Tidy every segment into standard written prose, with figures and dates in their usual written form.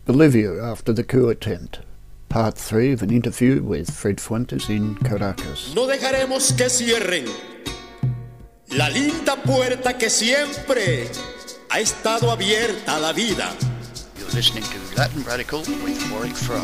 Bolivia after the coup attempt. Part 3 of an interview with Fred Fuentes in Caracas. No dejaremos que cierren la linda puerta que siempre ha estado abierta a la vida. You're listening to Latin Radical with Warwick Fry.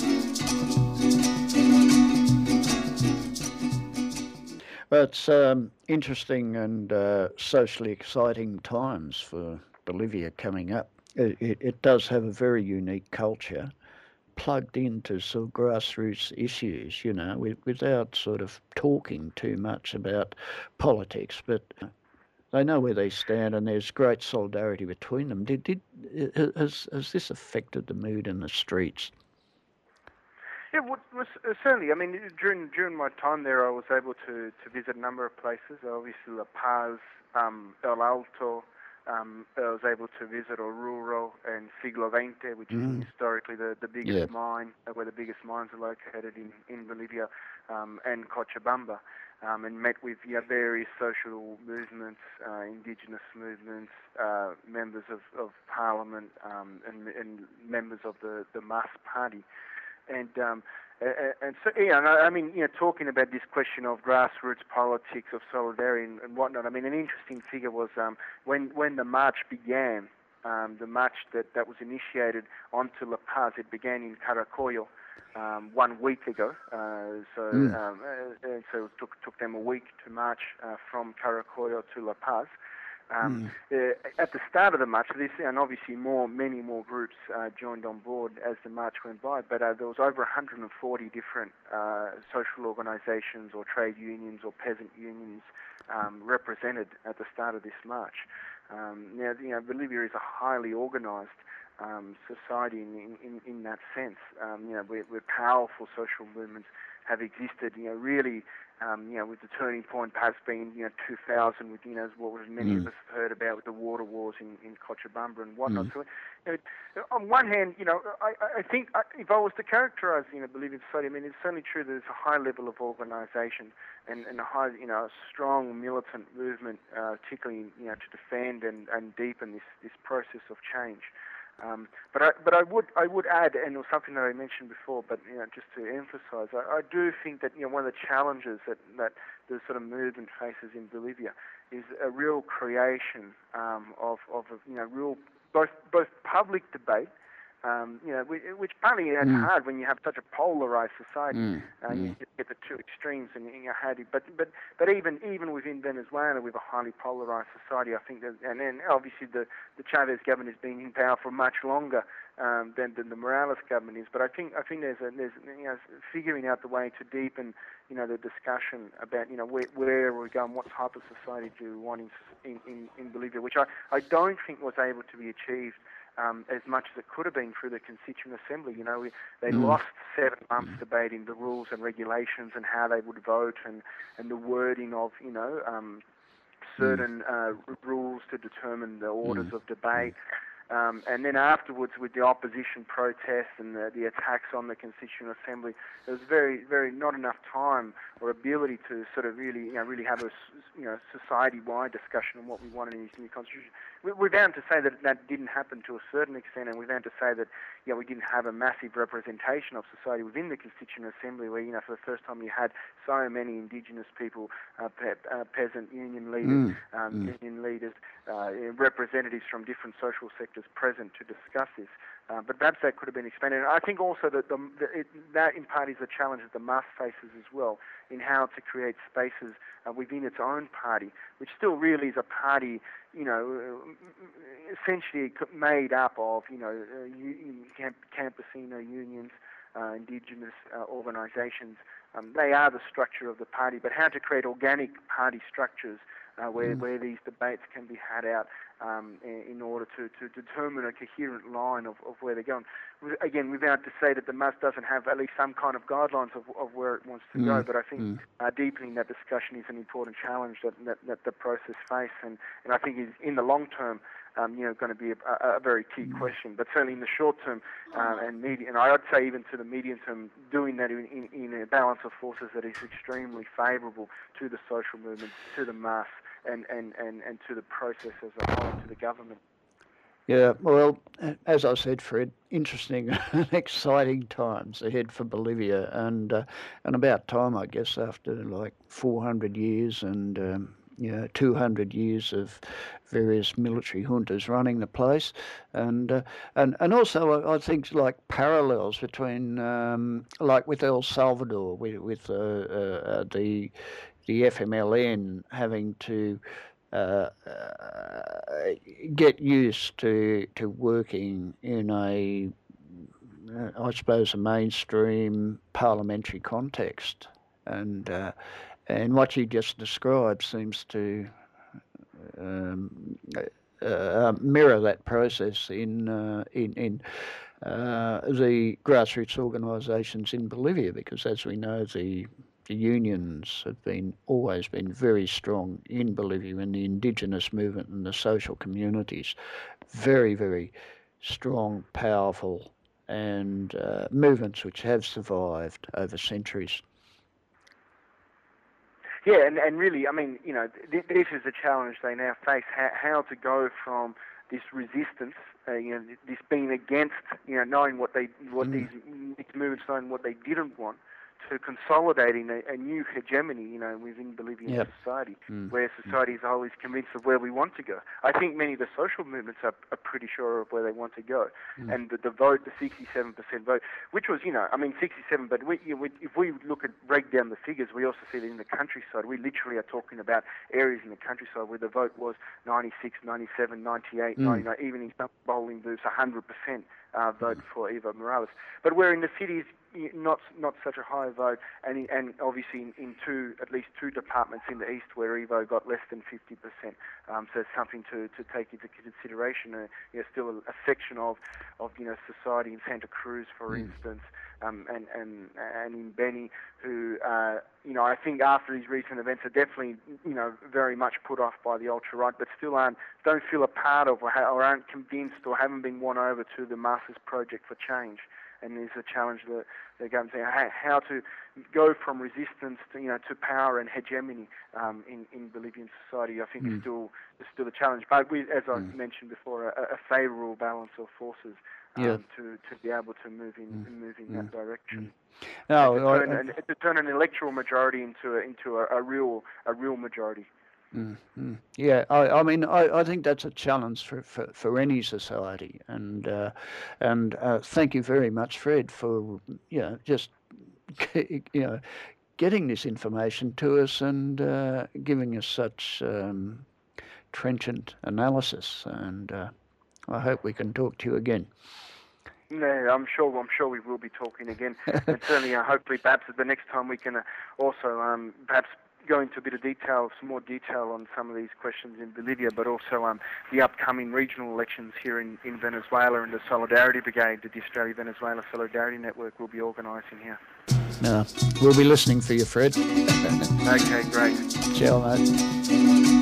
Well, it's interesting and socially exciting times for Bolivia coming up. It does have a very unique culture, plugged into sort of grassroots issues, you know, without sort of talking too much about politics, but they know where they stand and there's great solidarity between them. Has this affected the mood in the streets? Yeah, certainly. I mean, during my time there, I was able to visit a number of places. Obviously, La Paz, El Alto. I was able to visit Oruro and Siglo XX, which is historically the biggest mine, where the biggest mines are located in Bolivia, and Cochabamba, and met with various social movements, indigenous movements, members of parliament, and members of the MAS party. And so, I mean, talking about this question of grassroots politics, of solidarity and whatnot, I mean, an interesting figure was when the march began, the march that was initiated onto La Paz, it began in Caracollo 1 week ago. So it took them a week to march from Caracollo to La Paz. At the start of the march, and obviously many more groups joined on board as the march went by, but there was over 140 different social organisations or trade unions or peasant unions represented at the start of this march. Now, Bolivia is a highly organised society in that sense. Where powerful social movements have existed, really. With the turning point perhaps being 2000, with what many of us have heard about with the water wars in Cochabamba and whatnot. So, on one hand, I think if I was to characterise Bolivian society, I mean, it's certainly true that there's a high level of organisation and a high, a strong militant movement, particularly to defend and deepen this process of change. But I would add, and it was something that I mentioned before, but just to emphasise, I do think that one of the challenges that the sort of movement faces in Bolivia is a real creation of real both public debate, which partly is hard when you have such a polarised society. You get the two extremes, and how do. But even within Venezuela, with a highly polarised society, I think that, and then obviously the Chavez government has been in power for much longer than the Morales government is. But I think there's figuring out the way to deepen the discussion about where we're going, what type of society do we want in Bolivia, which I don't think was able to be achieved as much as it could have been through the Constituent Assembly. They lost 7 months debating the rules and regulations and how they would vote and the wording of certain rules to determine the orders of debate. And then afterwards, with the opposition protests and the attacks on the Constituent Assembly, there was very not enough time or ability to sort of really have a society-wide discussion on what we wanted in this new constitution. We're bound to say that didn't happen to a certain extent, and we're bound to say that we didn't have a massive representation of society within the Constituent Assembly, where for the first time you had so many indigenous people, peasant union leaders, union leaders, representatives from different social sectors present to discuss this. But perhaps that could have been expanded. And I think also that that in part is a challenge that the MAS faces as well, in how to create spaces within its own party, which still really is a party, essentially made up of, campesino unions, indigenous organisations. They are the structure of the party, but how to create organic party structures where these debates can be had out in order to determine a coherent line of where they're going. Again, without to say that the MAS doesn't have at least some kind of guidelines of where it wants to go, but I think deepening that discussion is an important challenge that the process faces, and I think is in the long term going to be a very key question. But certainly in the short term and I'd say even to the medium term, doing that in a balance of forces that is extremely favourable to the social movement, to the MAS, and to the process as a whole, to the government. Yeah, well, as I said, Fred, interesting and exciting times ahead for Bolivia, and about time, I guess, after like 400 years and 200 years of various military juntas running the place, and also I think like parallels between like with El Salvador with the FMLN having to get used to working in I suppose, a mainstream parliamentary context, and what you just described seems to um, mirror that process in the grassroots organisations in Bolivia, because as we know, the unions have always been very strong in Bolivia, in the indigenous movement and the social communities, very, very strong, powerful, and movements which have survived over centuries. Yeah, and really, I mean, this is a challenge they now face: how to go from this resistance, this being against, knowing these movements, knowing what they didn't want, to consolidating a new hegemony, within Bolivian society, where society as a whole is convinced of where we want to go. I think many of the social movements are pretty sure of where they want to go. And the vote, the 67% vote, which was, 67, but if we break down the figures, we also see that in the countryside, we literally are talking about areas in the countryside where the vote was 96, 97, 98, 99, even in some polling booths, 100% vote for Evo Morales. But where in the cities, not such a high vote, and obviously in at least two departments in the east where Evo got less than 50%. So it's something to take into consideration. Still a section of society in Santa Cruz, for instance, and in Beni, who I think after these recent events are definitely very much put off by the ultra right, but still don't feel a part of or aren't convinced or haven't been won over to the Masses Project for Change. And there's a challenge that they're going to say how to go from resistance to power and hegemony in Bolivian society. I think is still a challenge, but as I mentioned before, a favourable balance of forces to be able to move in that direction. To turn an electoral majority into a real majority. Yeah, I mean, I think that's a challenge for any society, and thank you very much, Fred, for just getting this information to us and giving us such trenchant analysis, and I hope we can talk to you again. No, I'm sure we will be talking again, and certainly, hopefully, perhaps the next time we can also perhaps go into a bit of detail, some more detail on some of these questions in Bolivia, but also the upcoming regional elections here in Venezuela, and the Solidarity Brigade, the Australia-Venezuela Solidarity Network, will be organising here. We'll be listening for you, Fred. Okay, great. Ciao, mate.